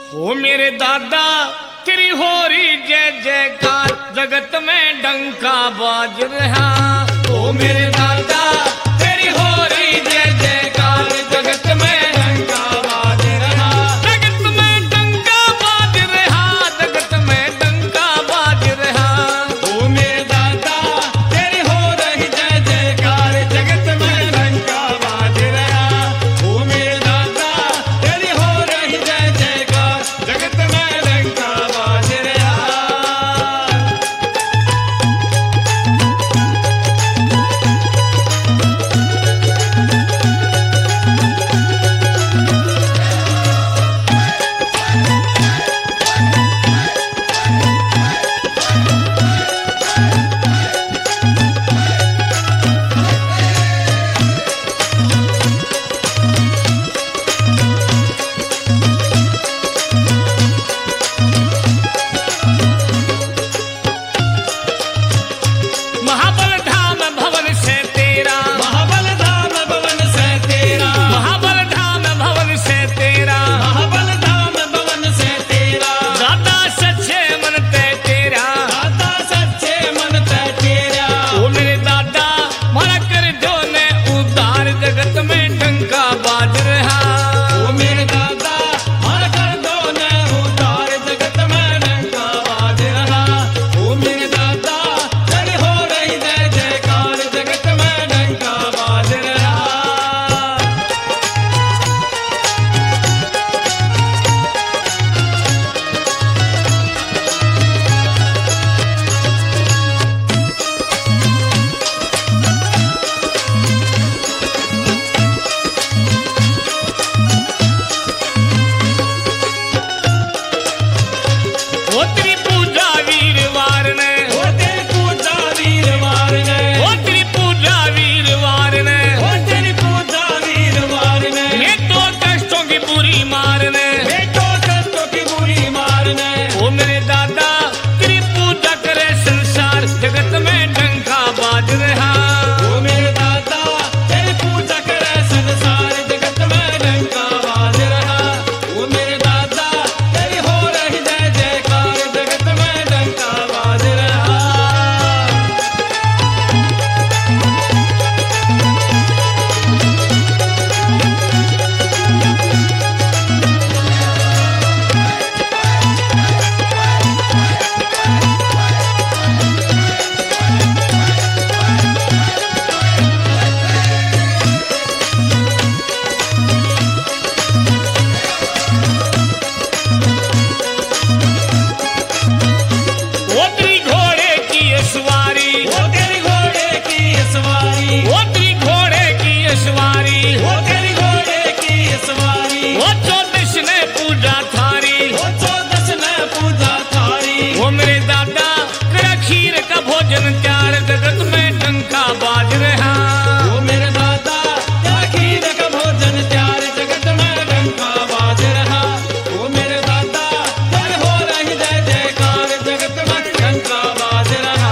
ओ मेरे दादा तेरी हो रही जय जयकार, जगत में डंका बाज रहा। ओ मेरे दादा तेरी हो रही जय जयकार, जगत में डंका बाज रहा। जगत में डंका बाज रहा, जगत में डंका बाज रहा। ओ मेरे दादा तेरी हो रही जय जयकार, जगत में डंका बाज रहा। ओ मेरे दादा तेरी हो रही जय जयकार, जगत में डंका बाज रहा। महाबल धाम भवन से तेरा, महाबल धाम भवन से तेरा, महाबल धाम भवन से तेरा, महाबल धाम भवन से तेरा। दादा सच्चे मन ते तेरा। दादा सच्चे मन ते तेरा। ओ मेरे दादा मारा कर जो ने उद्धार, जगत में डंका बाज रहा। ओ मेरे दादा हर कर दो ने उतार, जगत में डंका बाज रहा। ओ मेरे दादा तेरी हो रही जय जयकार, जगत में डंका बाज रहा। ओ तेरी पूजा वीरवार ने, ओ तेरी पूजा वीरवार ने, ओ तेरी पूजा वीरवार ने, ओ तेरी पूजा वीरवार ने। ये तो कष्टों की बुरी मार ने। बेटो कष्टों की बुरी मार ने। ओ मेरे दादा तेरी पूजा करे संसार, जगत में डंका बाज रहा। ओ मेरे दादा तेरी पूजा करे संसार, जगत में डंका बाज रहा। ओ मेरे दादा तेरी हो रही जय जयकार, जगत में डंका बाज रहा। ओ तेरी घोड़े की ये सवारी, ओ तेरी घोड़े की सवारी, ओ तेरी घोड़े की ये सवारी, ओ तेरी घोड़े की सवारी। ओ चौदस ने पूजा थारी। ओ चौदस ने पूजा थारी। ओ मेरे दादा करा खीर का भोजन त्यार, जगत में डंका बाज रहा। ओ मेरे दादा क्या खीर का भोजन त्यार, जगत में डंका बाज रहा। ओ मेरे दादा तेरी हो रही जय जयकार, जगत में डंका बाज रहा।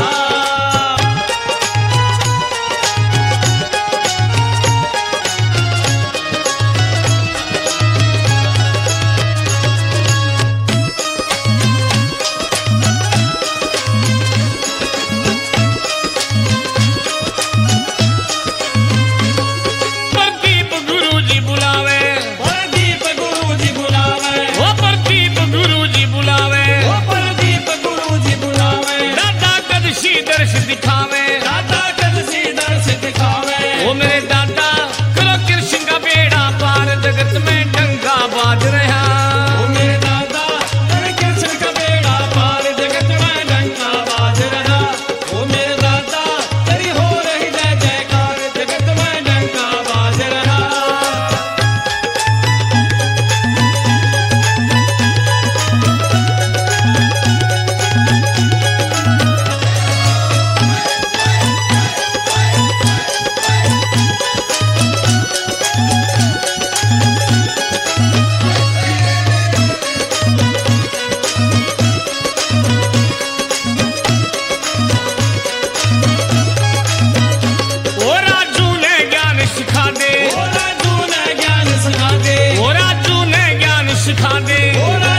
प्रदीप गुरु जी बुलावे, प्रदीप गुरु जी बुलावे, ओ प्रदीप गुरु जी बुलावे। ओ प्रदीप गुरु जी बुलावे। दादा कदशी दर्श दिखावे। दादा कदसी दर्श दिखावे। ओ मेरे दादा करो कृष्ण का बेड़ा पार, जगत में डंका बाज रहा। ओ मेरे दादा तेरे कृष्ण का बेड़ा पार, जगत में डंका बाज रहा। ओ मेरे दादा तेरी हो रही जय जयकार, जगत में डंका बाज रहा। सिखा दे, ओ राजू ने ज्ञान सिखा दे। ओ राजू ने ज्ञान सिखा दे। ओ